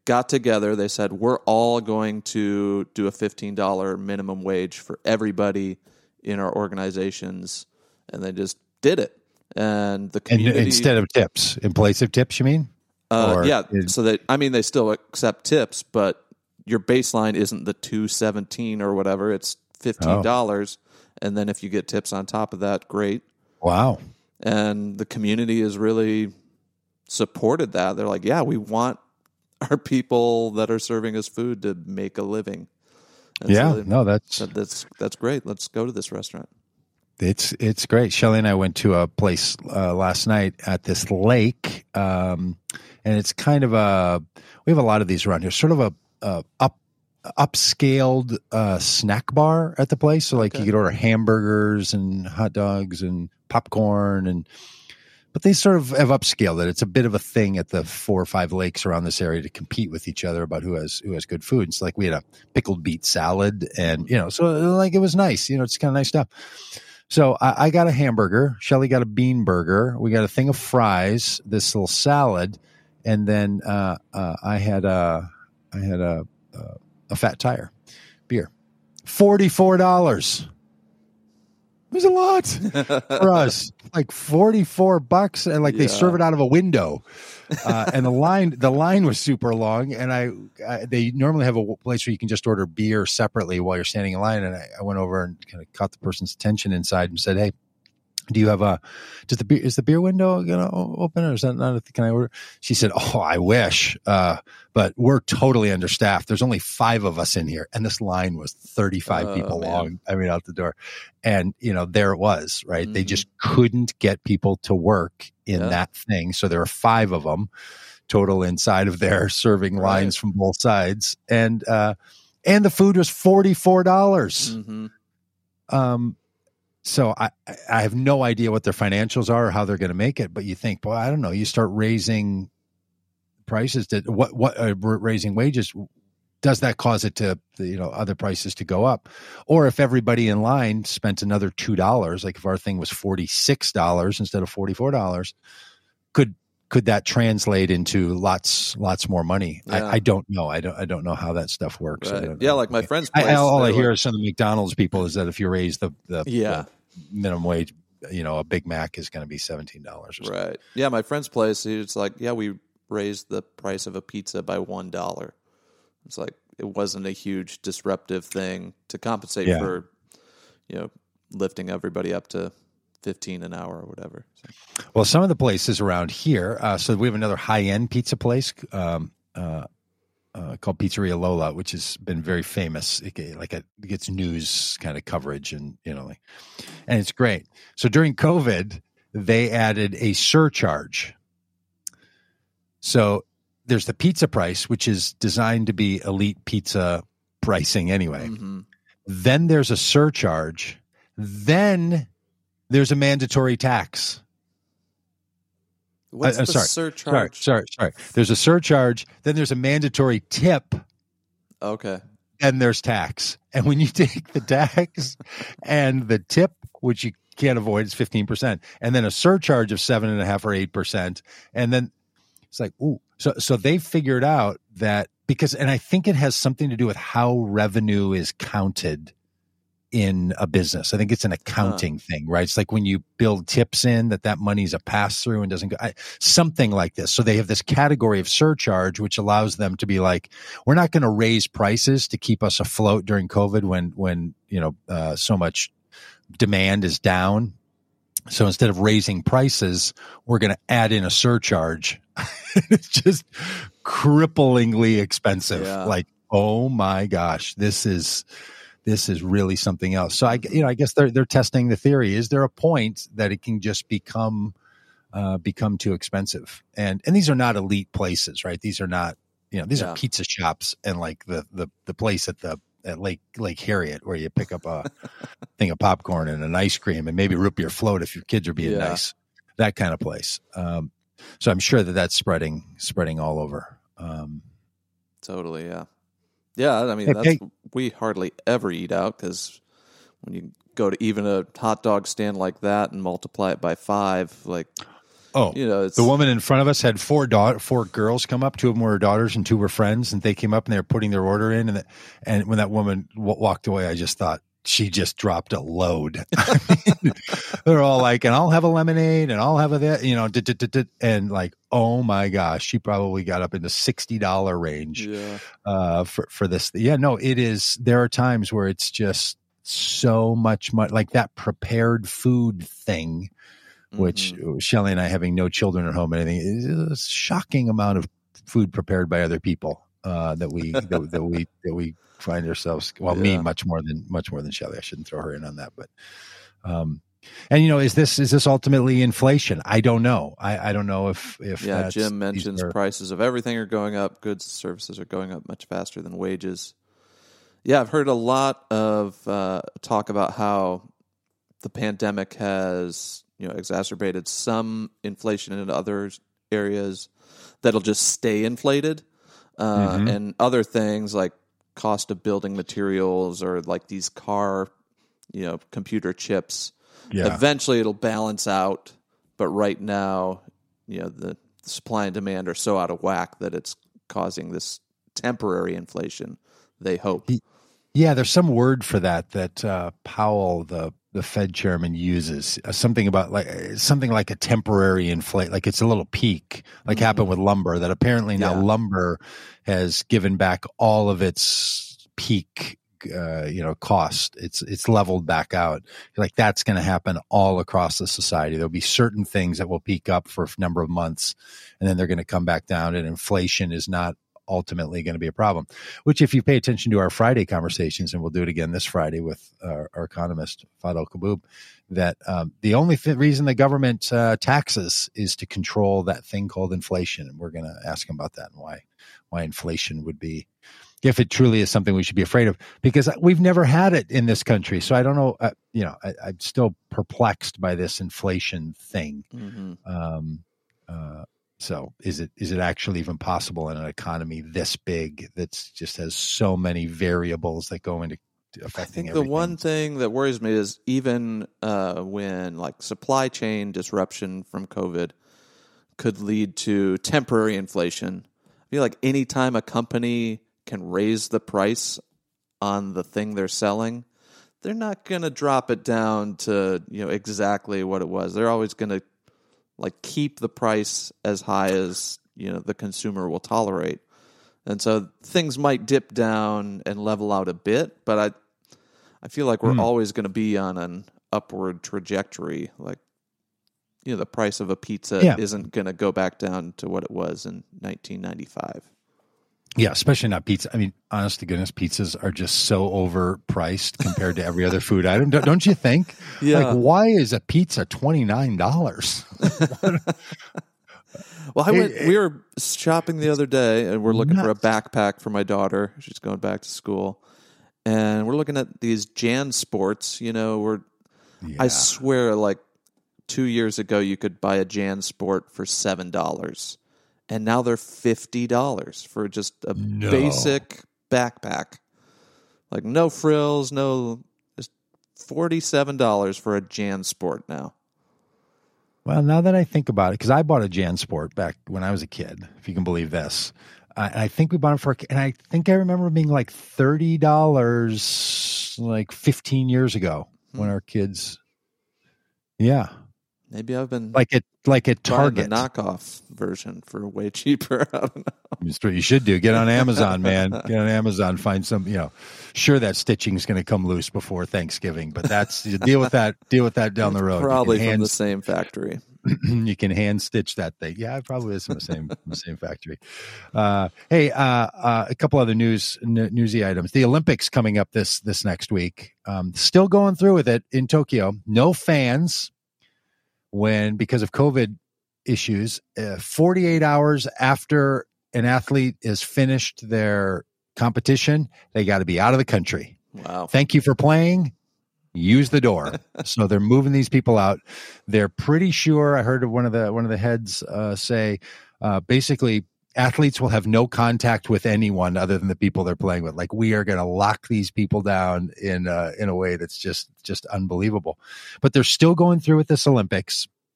B: got together. They said, we're all going to do a fifteen dollars minimum wage for everybody in our organizations. And they just did it. And the community...
A: And instead of tips, in place of tips, you mean?
B: Uh,
A: or
B: yeah.
A: is,
B: so they, I mean, they still accept tips, but your baseline isn't the two seventeen or whatever. It's fifteen dollars. Oh. And then if you get tips on top of that, great.
A: Wow.
B: And the community has really supported that. They're like, yeah, we want our people that are serving us food to make a living. And
A: yeah,
B: so they,
A: no, that's
B: that's that's great. Let's go to this restaurant.
A: It's it's great. Shelley and I went to a place uh, last night at this lake, um, and it's kind of a. We have a lot of these around here. Sort of a, a up upscaled uh, snack bar at the place. So like okay. you could order hamburgers and hot dogs and popcorn and. But they sort of have upscaled it. It's a bit of a thing at the four or five lakes around this area to compete with each other about who has who has good food. It's like we had a pickled beet salad, and you know, so like it was nice. You know, it's kind of nice stuff. So I, I got a hamburger. Shelley got a bean burger. We got a thing of fries. This little salad, and then uh, uh, I had a I had a a, a Fat Tire beer. Forty-four dollars. It was a lot for us, like forty-four bucks, and like yeah. they serve it out of a window. Uh, and the line, the line was super long. And I, I, they normally have a place where you can just order beer separately while you're standing in line. And I, I went over and kind of caught the person's attention inside and said, "Hey, do you have a, does the beer, is the beer window going to open or is that not, a, can I order?" She said, "Oh, I wish, uh, but we're totally understaffed. There's only five of us in here." And this line was thirty-five oh, people man. long. I mean, out the door. And, you know, there it was, right? Mm-hmm. They just couldn't get people to work in yeah. that thing. So there were five of them total inside of there serving right. lines from both sides. And, uh, and the food was forty-four dollars. Mm-hmm. Um, So I, I have no idea what their financials are or how they're going to make it. But you think, well, I don't know. You start raising prices to what, what uh, raising wages. Does that cause it to, you know, other prices to go up? Or if everybody in line spent another two dollars, like if our thing was forty-six dollars instead of forty-four dollars, could, could that translate into lots, lots more money? Yeah. I, I don't know. I don't, I don't know how that stuff works.
B: Right.
A: I
B: yeah. Like my friend's place,
A: I, all I hear
B: like,
A: is some of the McDonald's people is that if you raise the, the,
B: yeah.
A: the minimum wage, you know, a Big Mac is going to be seventeen dollars or something.
B: Right. Yeah. My friend's place, it's like, yeah, we raised the price of a pizza by one dollar. It's like, it wasn't a huge disruptive thing to compensate yeah. for, you know, lifting everybody up to fifteen an hour or whatever. So.
A: Well, some of the places around here, uh, so we have another high-end pizza place um, uh, uh, called Pizzeria Lola, which has been very famous. It, like it gets news kind of coverage, and you know, like, and it's great. So during COVID, they added a surcharge. So there's the pizza price, which is designed to be elite pizza pricing anyway. Mm-hmm. Then there's a surcharge. Then there's a mandatory tax.
B: What's
A: uh,
B: the
A: sorry,
B: surcharge?
A: Sorry, sorry, sorry. There's a surcharge. Then there's a mandatory tip.
B: Okay.
A: And there's tax. And when you take the tax and the tip, which you can't avoid, it's fifteen percent. And then a surcharge of seven and a half or eight percent. And then it's like, ooh. So, so they figured out that because, and I think it has something to do with how revenue is counted in a business. I think it's an accounting huh. thing, right? It's like when you build tips in that that money's a pass through and doesn't go, I, something like this. So they have this category of surcharge, which allows them to be like, we're not going to raise prices to keep us afloat during COVID when, when, you know, uh, so much demand is down. So instead of raising prices, we're going to add in a surcharge. It's just cripplingly expensive. Yeah. Like, oh my gosh, this is, this is really something else. So I, you know, I guess they're, they're testing the theory. Is there a point that it can just become, uh, become too expensive? And, and these are not elite places, right? These are not, you know, these yeah. are pizza shops and like the, the, the place at the, at Lake, Lake Harriet where you pick up a thing of popcorn and an ice cream and maybe root beer float if your kids are being yeah. nice, that kind of place. Um, so I'm sure that that's spreading, spreading all over. Um,
B: totally. Yeah. Yeah. I mean,
A: hey,
B: that's,
A: hey,
B: we hardly ever eat out because when you go to even a hot dog stand like that and multiply it by five, like
A: Oh,
B: you know, it's,
A: the woman in front of us had four daughter, four girls come up. Two of them were her daughters, and two were friends. And they came up and they were putting their order in. And the, and when that woman w- walked away, I just thought she just dropped a load. They're all like, "And I'll have a lemonade, and I'll have a that," you know, dit, dit, dit, dit. And like, oh my gosh, she probably got up in the sixty dollar range
B: yeah. uh,
A: for for this. Yeah, no, it is. There are times where it's just so much, much like that prepared food thing. Which mm-hmm. Shelley and I, having no children at home, or anything, is a shocking amount of food prepared by other people uh, that we that, that we that we find ourselves. Well, yeah. me much more than much more than Shelley. I shouldn't throw her in on that, but um, and you know, is this is this ultimately inflation? I don't know. I, I don't know if if
B: yeah.
A: That's,
B: Jim mentions
A: are,
B: prices of everything are going up. Goods and services are going up much faster than wages. Yeah, I've heard a lot of uh, talk about how the pandemic has, you know, exacerbated some inflation in other areas that'll just stay inflated, uh, mm-hmm. and other things like cost of building materials or like these car, you know, computer chips.
A: Yeah.
B: Eventually it'll balance out, but right now, you know, the, the supply and demand are so out of whack that it's causing this temporary inflation, they hope.
A: Yeah, there's some word for that that uh, Powell, the the Fed chairman, uses uh, something about like something like a temporary inflate, like it's a little peak, like mm-hmm. happened with lumber. That apparently now yeah. lumber has given back all of its peak, uh, you know, cost. It's it's leveled back out. Like that's going to happen all across the society. There'll be certain things that will peak up for a number of months, and then they're going to come back down. And inflation is not ultimately going to be a problem, which if you pay attention to our Friday conversations, and we'll do it again this Friday with our, our economist, Fadel Kaboub, that um, the only th- reason the government uh, taxes is to control that thing called inflation. And we're going to ask him about that and why, why inflation would be, if it truly is something we should be afraid of, because we've never had it in this country. So I don't know, uh, you know, I, I'm still perplexed by this inflation thing. Mm-hmm. Um, uh, So is it is it actually even possible in an economy this big that's just has so many variables that go into affecting
B: I think
A: everything?
B: The one thing that worries me is even uh, when like supply chain disruption from COVID could lead to temporary inflation. I feel like anytime a company can raise the price on the thing they're selling, they're not going to drop it down to, you know, exactly what it was. They're always going to like keep the price as high as, you know, the consumer will tolerate. And so things might dip down and level out a bit, but I I feel like we're mm. always going to be on an upward trajectory. Like, you know, the price of a pizza yeah. isn't going to go back down to what it was in nineteen ninety-five.
A: Yeah, especially not pizza. I mean, honest to goodness, pizzas are just so overpriced compared to every other food item. Don't, don't you think?
B: Yeah.
A: Like, why is a pizza twenty-nine dollars?
B: Well, I went, we were shopping the other day, and we're looking nuts. for a backpack for my daughter. She's going back to school. And we're looking at these JanSports. You know, we're, yeah. I swear, like two years ago, you could buy a JanSport for seven dollars. And now they're fifty dollars for just a no. basic backpack. Like no frills, no, just forty-seven dollars for a JanSport now.
A: Well, now that I think about it, because I bought a JanSport back when I was a kid, if you can believe this. Uh, and I think we bought it for, and I think I remember it being like thirty dollars like fifteen years ago hmm. when our kids, yeah.
B: Maybe I've been
A: like at like at Target,
B: the knockoff version for way cheaper. I don't know.
A: You should do. Get on Amazon, man. Get on Amazon. Find some. You know, sure that stitching is going to come loose before Thanksgiving, but that's you deal with that. Deal with that down
B: it's
A: the road.
B: Probably
A: from
B: hand, the same factory.
A: You can hand stitch that thing. Yeah, it probably is from the same from the same factory. Uh, hey, uh, uh, a couple other news n- newsy items. The Olympics coming up this this next week. Um, still going through with it in Tokyo. No fans. When, because of COVID issues, uh, forty-eight hours after an athlete is finished their competition, they got to be out of the country.
B: Wow.
A: Thank you for playing. Use the door. So they're moving these people out. They're pretty sure. I heard one of the one of the heads uh, say, uh, basically, athletes will have no contact with anyone other than the people they're playing with. Like, we are going to lock these people down in uh, in a way that's just just unbelievable. But they're still going through with this Olympics.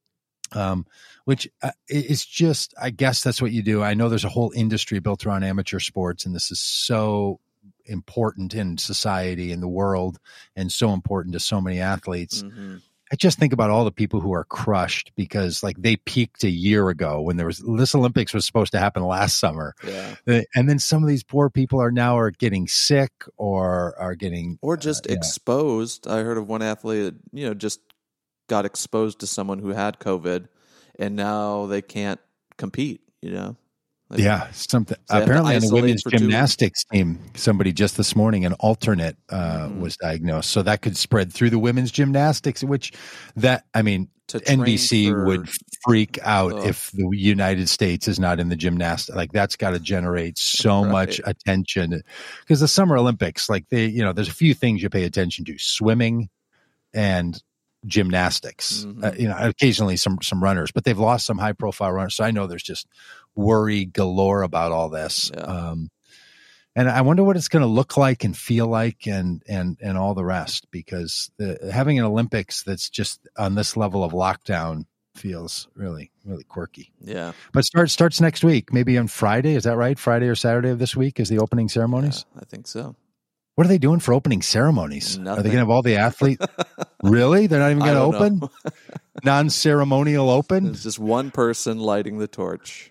A: Um, which uh, is just, I guess that's what you do. I know there's a whole industry built around amateur sports, and this is so important in society, in the world, and so important to so many athletes.
B: Mm-hmm.
A: I just think about all the people who are crushed because like they peaked a year ago when there was this Olympics was supposed to happen last summer.
B: Yeah.
A: And then some of these poor people are now are getting sick or are getting,
B: or just
A: uh, yeah.
B: exposed. I heard of one athlete, you know, just got exposed to someone who had COVID and now they can't compete, you know? Like,
A: yeah, something.
B: So
A: apparently, on the women's
B: for two-
A: gymnastics team, somebody just this morning, an alternate, uh,
B: Mhm.
A: was diagnosed. So that could spread through the women's gymnastics. Which that I mean,
B: To train
A: N B C
B: for-
A: would freak out
B: Ugh.
A: if the United States is not in the gymnastics. Like that's got to generate so
B: Right.
A: much attention because the Summer Olympics, like they, you know, there's a few things you pay attention to: swimming and gymnastics.
B: Mhm.
A: Uh, you know, occasionally some some runners, but they've lost some high profile runners. So I know there's just worry galore about all this.
B: Yeah.
A: Um, and I wonder what it's going to look like and feel like and and and all the rest, because the, having an Olympics that's just on this level of lockdown feels really, really quirky.
B: Yeah.
A: But start starts next week, maybe on Friday. Is that right? Friday or Saturday of this week is the opening ceremonies.
B: Yeah, I think so.
A: What are they doing for opening ceremonies? Are
B: Nothing.
A: they going to have all the athletes? Really? They're not even
B: I
A: going to
B: don't
A: open? Non-ceremonial open?
B: There's just one person lighting the torch.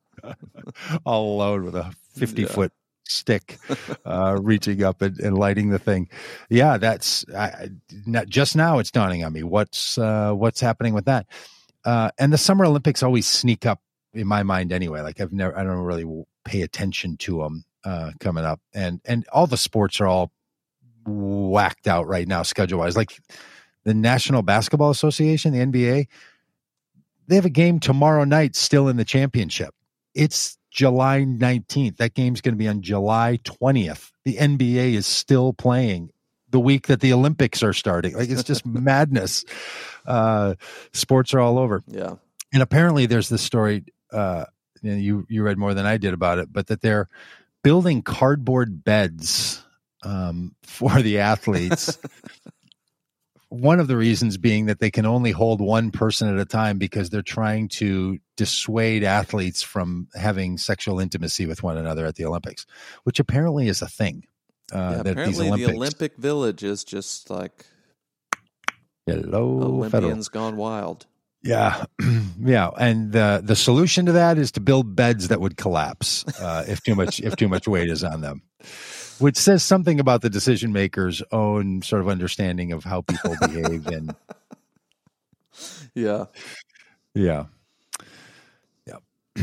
A: All alone with a fifty-foot
B: Yeah.
A: stick, uh, reaching up and, and lighting the thing. Yeah, that's I, not, just now it's dawning on me. What's uh, what's happening with that? Uh, and the Summer Olympics always sneak up in my mind anyway. Like I've never, I don't really pay attention to them uh, coming up, and and all the sports are all whacked out right now schedule wise. Like the National Basketball Association, the N B A, they have a game tomorrow night still in the championship. It's July nineteenth. That game's going to be on July twentieth. The N B A is still playing the week that the Olympics are starting. Like it's just madness. Uh, sports are all over.
B: Yeah.
A: And apparently there's this story, uh, you, you read more than I did about it, but that they're building cardboard beds um, for the athletes. One of the reasons being that they can only hold one person at a time because they're trying to dissuade athletes from having sexual intimacy with one another at the Olympics, which apparently is a thing. Uh,
B: yeah
A: that
B: apparently
A: these Olympics,
B: the Olympic Village is just like
A: hello,
B: Olympians
A: federal.
B: gone wild.
A: Yeah, yeah, and the the solution to that is to build beds that would collapse uh, if too much if too much weight is on them, which says something about the decision makers' own sort of understanding of how people behave. And
B: Yeah.
A: yeah, yeah.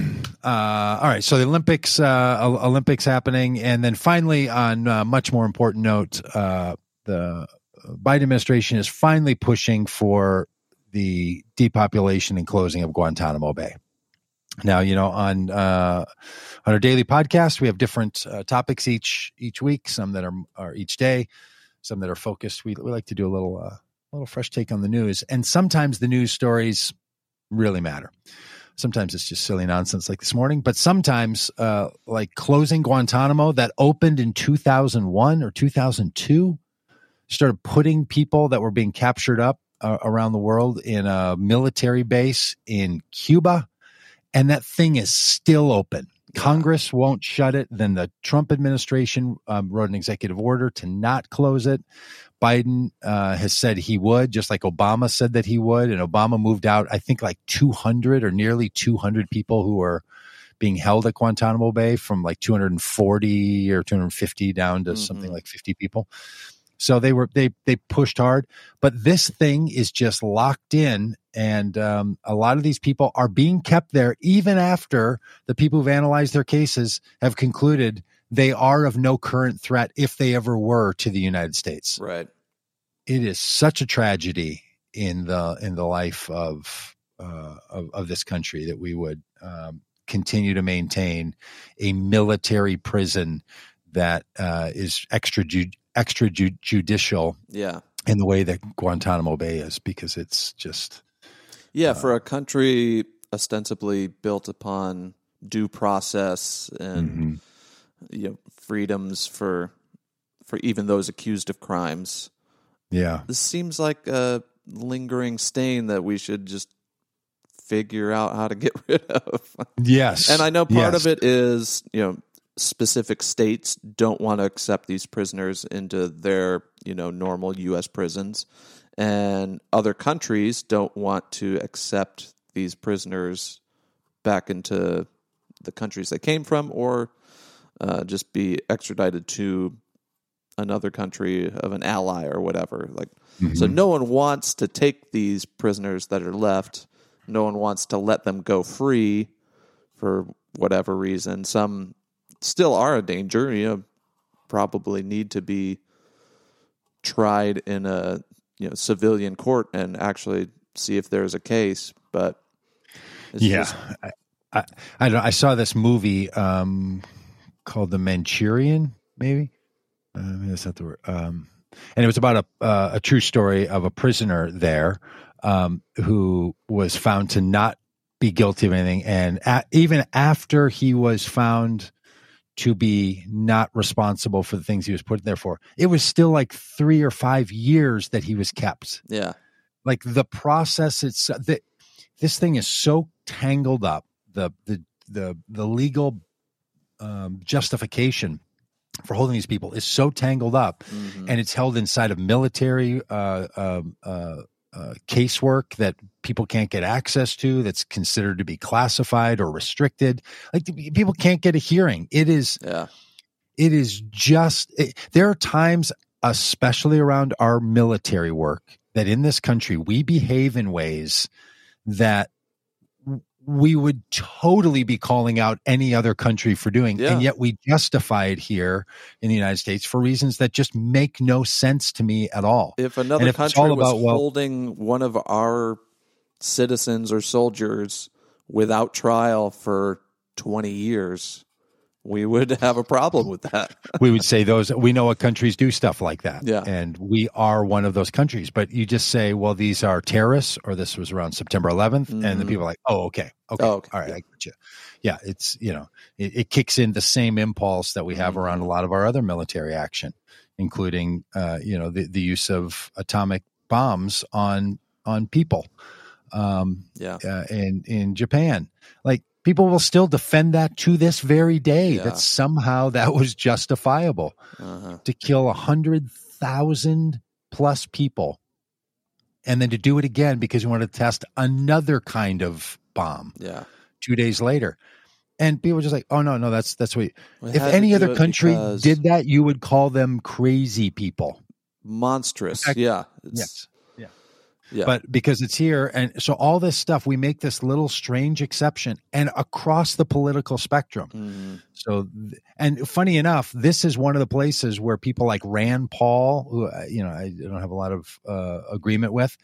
A: Uh, all right, so the Olympics, uh, Olympics happening, and then finally, on a much more important note, uh, the Biden administration is finally pushing for the depopulation and closing of Guantanamo Bay. Now, you know, on uh, on our daily podcast, we have different uh, topics each each week. Some that are are each day, some that are focused. We we like to do a little uh, a little fresh take on the news, and sometimes the news stories really matter. Sometimes it's just silly nonsense like this morning, but sometimes uh, like closing Guantanamo that opened in two thousand one or two thousand two, started putting people that were being captured up uh, around the world in a military base in Cuba. And that thing is still open. Congress won't shut it. Then the Trump administration um, wrote an executive order to not close it. Biden uh, has said he would, just like Obama said that he would. And Obama moved out, I think, like two hundred or nearly two hundred people who were being held at Guantanamo Bay, from like two hundred forty or two hundred fifty down to mm-hmm. something like fifty people. So they were they they pushed hard, but this thing is just locked in, and um, a lot of these people are being kept there even after the people who've analyzed their cases have concluded they are of no current threat, if they ever were, to the United States.
B: Right.
A: It is such a tragedy in the in the life of uh, of, of this country that we would um, continue to maintain a military prison that uh, is extrajudicial. extrajudicial
B: yeah
A: in the way that Guantanamo Bay is, because it's just
B: yeah
A: uh,
B: for a country ostensibly built upon due process and mm-hmm. you know, freedoms for for even those accused of crimes.
A: Yeah,
B: this seems like a lingering stain that we should just figure out how to get rid of.
A: Yes.
B: And I know part
A: yes.
B: of it is, you know, specific states don't want to accept these prisoners into their, you know, normal U S prisons. And other countries don't want to accept these prisoners back into the countries they came from, or uh, just be extradited to another country of an ally or whatever. Like, mm-hmm. So no one wants to take these prisoners that are left. No one wants to let them go free for whatever reason. Some still are a danger, you know, probably need to be tried in a, you know, civilian court and actually see if there's a case. But it's
A: yeah,
B: just,
A: I, I, I, don't, I saw this movie um, called The Manchurian, maybe. Uh, maybe that's not the word. Um, and it was about a uh, a true story of a prisoner there um, who was found to not be guilty of anything, and a- even after he was found to be not responsible for the things he was put there for, it was still like three or five years that he was kept.
B: Yeah,
A: like the process. It's that this thing is so tangled up. The the the the legal um, justification for holding these people is so tangled up, mm-hmm. and it's held inside of military uh, uh, uh, uh, casework that people can't get access to. That's considered to be classified or restricted. Like people can't get a hearing. It is,
B: yeah.
A: it is just. It, there are times, especially around our military work, that in this country we behave in ways that we would totally be calling out any other country for doing. Yeah. And yet we justify it here in the United States for reasons that just make no sense to me at all.
B: If another if country was about, well, holding one of our citizens or soldiers without trial for twenty years, we would have a problem with that.
A: We would say those, we know what countries do stuff like that.
B: Yeah.
A: And we are one of those countries. But you just say, well, these are terrorists, or this was around September eleventh. Mm-hmm. And the people are like, oh, okay. Okay.
B: Oh, okay.
A: All right. Yeah. I get you. Yeah. It's, you know, it, it kicks in the same impulse that we have mm-hmm. around a lot of our other military action, including, uh, you know, the, the use of atomic bombs on, on people. Um,
B: yeah.
A: Uh, in, in Japan. Like, people will still defend that to this very day,
B: yeah.
A: that somehow that was justifiable
B: uh-huh.
A: to kill one hundred thousand plus people and then to do it again because you want to test another kind of bomb
B: yeah.
A: two days later. And people are just like, oh, no, no, that's that's what.
B: We
A: if any other country
B: because...
A: did that, you would call them crazy people.
B: Monstrous.
A: Fact,
B: yeah.
A: It's... Yes.
B: Yeah.
A: But because it's here, and so all this stuff, we make this little strange exception, and across the political spectrum.
B: Mm-hmm.
A: So, and funny enough, this is one of the places where people like Rand Paul, who, you know, I don't have a lot of uh, agreement with,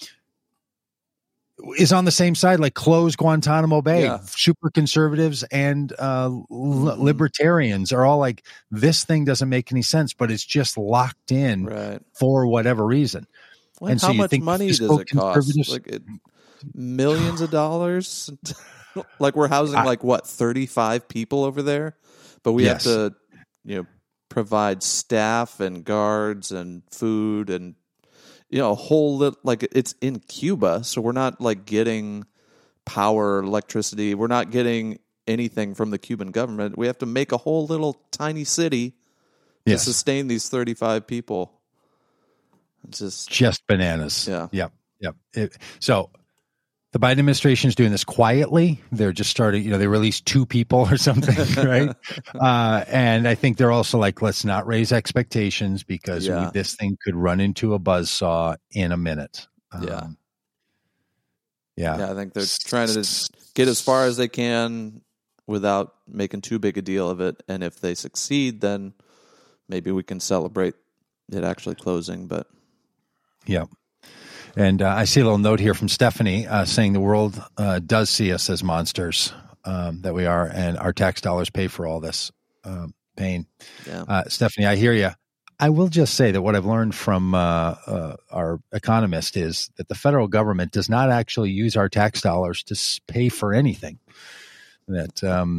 A: is on the same side, like close Guantanamo Bay.
B: Yeah.
A: Super conservatives and uh, mm-hmm. libertarians are all like, this thing doesn't make any sense, but it's just locked in
B: right.
A: for whatever reason.
B: Well,
A: and
B: how
A: so you
B: much
A: think
B: money does it cost? Like it, millions of dollars? Like we're housing I, like what, thirty-five people over there? But we
A: yes.
B: have to, you know, provide staff and guards and food and, you know, a whole little, like it's in Cuba. So we're not like getting power, electricity. We're not getting anything from the Cuban government. We have to make a whole little tiny city to
A: yes.
B: sustain these thirty-five people. It's just
A: just bananas.
B: Yeah.
A: Yep. Yep. It, so the Biden administration is doing this quietly. They're just starting, you know, they released two people or something, right? uh, and I think they're also like, let's not raise expectations because
B: yeah.
A: we, this thing could run into a buzzsaw in a minute. Um,
B: yeah.
A: yeah.
B: Yeah. I think they're trying to get as far as they can without making too big a deal of it. And if they succeed, then maybe we can celebrate it actually closing, but
A: yeah. And uh, I see a little note here from Stephanie uh, saying the world uh, does see us as monsters um, that we are, and our tax dollars pay for all this um, pain.
B: Yeah.
A: Uh, Stephanie, I hear you. I will just say that what I've learned from uh, uh, our economist is that the federal government does not actually use our tax dollars to pay for anything. That um,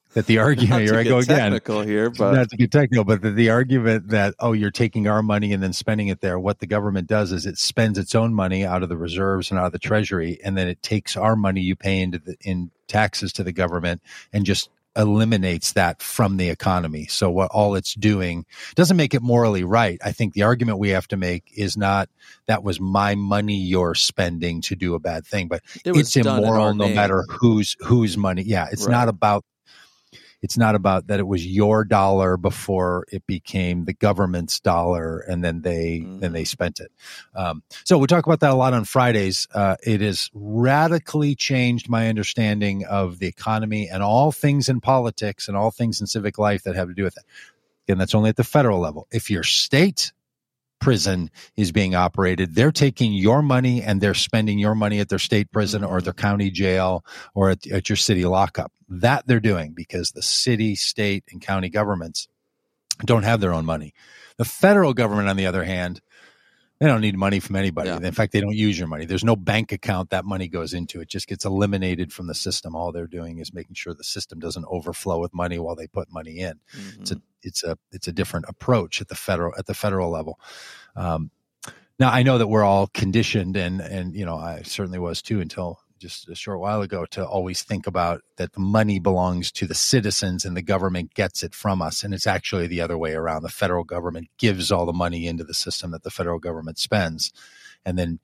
A: that the argument, here I go again,
B: technical here, but
A: not to get technical, but the, the argument that, oh, you're taking our money and then spending it there. What the government does is it spends its own money out of the reserves and out of the treasury, and then it takes our money you pay into the, in taxes to the government and just eliminates that from the economy. So what all it's doing doesn't make it morally right. I think the argument we have to make is not that was my money you're spending to do a bad thing, but
B: it was
A: it's immoral
B: in
A: no
B: name.
A: matter whose whose money. Yeah, it's
B: Right.
A: not about it's not about that it was your dollar before it became the government's dollar, and then they mm-hmm. then they spent it. Um, so we talk about that a lot on Fridays. Uh, it has radically changed my understanding of the economy and all things in politics and all things in civic life that have to do with it. Again, that's only at the federal level. If your state prison is being operated, they're taking your money and they're spending your money at their state prison or their county jail or at, at your city lockup. That they're doing because the city, state, and county governments don't have their own money. The federal government, on the other hand, they don't need money from anybody.
B: Yeah.
A: In fact, they don't use your money. There's no bank account that money goes into. It just gets eliminated from the system. All they're doing is making sure the system doesn't overflow with money while they put money in. Mm-hmm. It's a it's a it's a different approach at the federal at the federal level. Um, now I know that we're all conditioned, and and you know I certainly was too until just a short while ago, to always think about that the money belongs to the citizens and the government gets it from us. And it's actually the other way around. The federal government gives all the money into the system that the federal government spends and then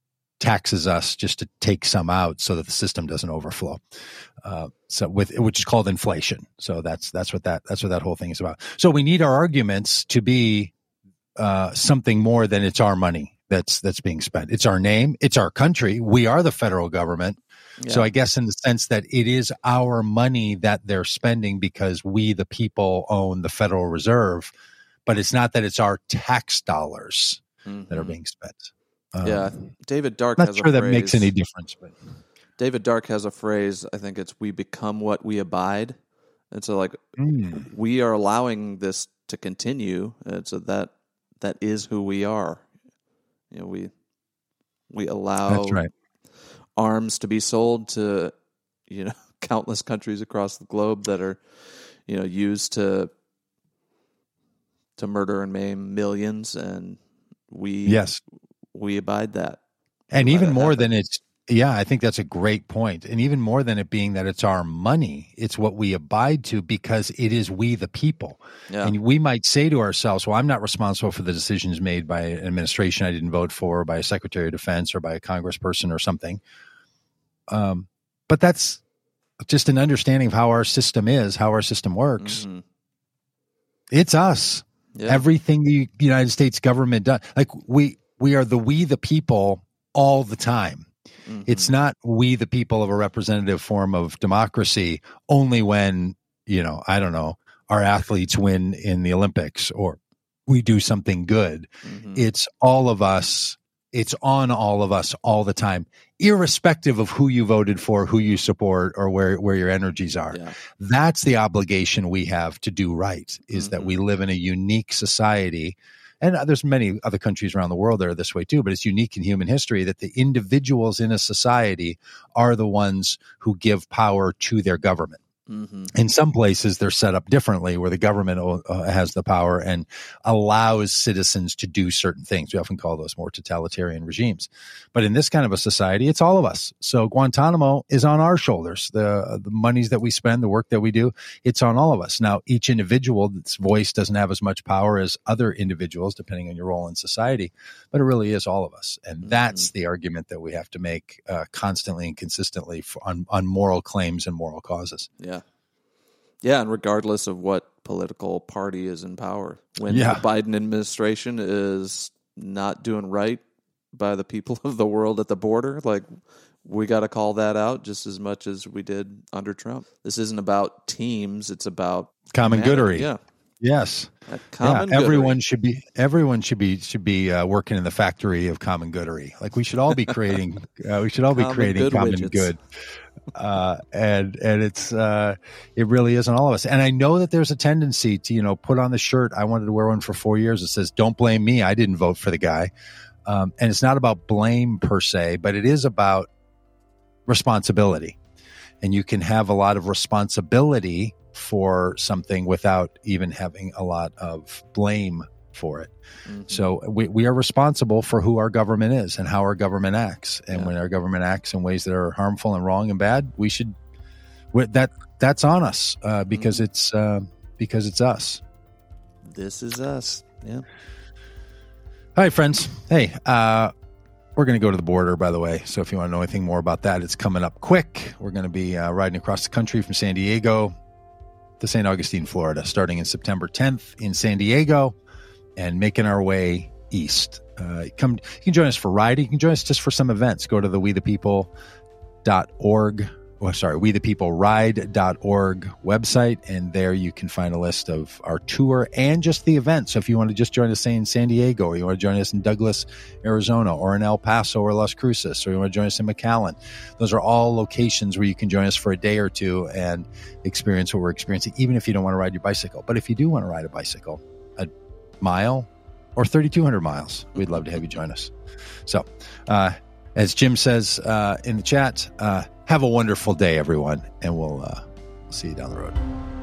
A: taxes us just to take some out so that the system doesn't overflow. Uh, so with, which is called inflation. So that's, that's what that, that's what that whole thing is about. So we need our arguments to be, uh, something more than it's our money that's, that's being spent. It's our name. It's our country. We are the federal government. Yeah. So I guess in the sense that it is our money that they're spending because we, the people, own the Federal Reserve, but it's not that it's our tax dollars mm-hmm. that are being spent. Um,
B: yeah, David Dark
A: not
B: has
A: sure
B: a
A: that
B: phrase,
A: makes any difference. But
B: David Dark has a phrase, I think it's, we become what we abide. And so like mm. we are allowing this to continue. And so that that is who we are. You know, we we allow
A: That's right.
B: arms to be sold to, you know, countless countries across the globe that are, you know, used to to murder and maim millions, and we
A: yes.
B: we abide that.
A: And
B: we
A: even more
B: happen.
A: than it's, yeah, I think that's a great point. And even more than it being that it's our money, it's what we abide to because it is we the people.
B: Yeah.
A: And we might say to ourselves, well, I'm not responsible for the decisions made by an administration I didn't vote for, or by a Secretary of Defense, or by a congressperson or something. Um, but that's just an understanding of how our system is, how our system works. Mm-hmm. It's us. Yeah. Everything the United States government does. Like we, we are the we the people all the time. Mm-hmm. It's not we the people of a representative form of democracy only when, you know, I don't know, our athletes win in the Olympics or we do something good. Mm-hmm. It's all of us. It's on all of us all the time, irrespective of who you voted for, who you support, or where, where your energies are. Yeah. That's the obligation we have to do right, is mm-hmm. that we live in a unique society. And there's many other countries around the world that are this way too, but it's unique in human history that the individuals in a society are the ones who give power to their government. Mm-hmm. In some places, they're set up differently, where the government uh, has the power and allows citizens to do certain things. We often call those more totalitarian regimes. But in this kind of a society, it's all of us. So Guantanamo is on our shoulders. The, the monies that we spend, the work that we do, it's on all of us. Now, each individual's voice doesn't have as much power as other individuals, depending on your role in society, but it really is all of us. And mm-hmm. that's the argument that we have to make uh, constantly and consistently for, on, on moral claims and moral causes.
B: Yeah. Yeah, and regardless of what political party is in power, when
A: yeah.
B: the Biden administration is not doing right by the people of the world at the border, like we got to call that out just as much as we did under Trump. This isn't about teams; it's about
A: common goodery.
B: Yeah.
A: Yes.
B: Common
A: yeah, everyone
B: goodery.
A: should be everyone should be should be uh, working in the factory of common goodery. Like we should all be creating uh, we should all be
B: common
A: creating
B: good
A: common
B: widgets.
A: good. Uh, and and it's uh, it really is on all of us. And I know that there's a tendency to, you know, put on the shirt. I wanted to wear one for four years. It says, "Don't blame me. I didn't vote for the guy." Um, and it's not about blame per se, but it is about responsibility. And you can have a lot of responsibility for something without even having a lot of blame for it. Mm-hmm. So we, we are responsible for who our government is and how our government acts. And yeah. when our government acts in ways that are harmful and wrong and bad, we should that that's on us uh, because mm-hmm. it's uh, because it's us.
B: This is us. Yeah.
A: Hi, friends. Hey, uh, we're going to go to the border, by the way. So if you want to know anything more about that, it's coming up quick. We're going to be uh, riding across the country from San Diego to Saint Augustine, Florida, starting in September tenth in San Diego and making our way east. Uh, come, you can join us for riding. You can join us just for some events. Go to the we the people dot org. Well, sorry, we the people ride dot org website, and there you can find a list of our tour and just the event. So if you want to just join us, say, in San Diego, or you want to join us in Douglas, Arizona, or in El Paso or Las Cruces, or you want to join us in McAllen, those are all locations where you can join us for a day or two and experience what we're experiencing, even if you don't want to ride your bicycle. But if you do want to ride a bicycle, a mile or thirty-two hundred miles, we'd love to have you join us. So, uh, as Jim says uh, in the chat, uh, have a wonderful day, everyone, and we'll uh, see you down the road.